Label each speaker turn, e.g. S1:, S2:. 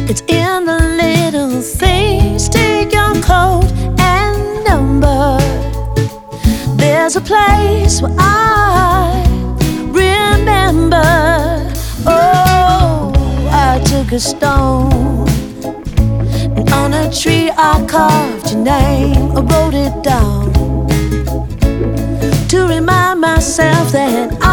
S1: It's in the little things. Take your coat and number. There's a place where I remember. Oh, I took a stone, and on a tree I carved your name. I wrote it down to remind myself that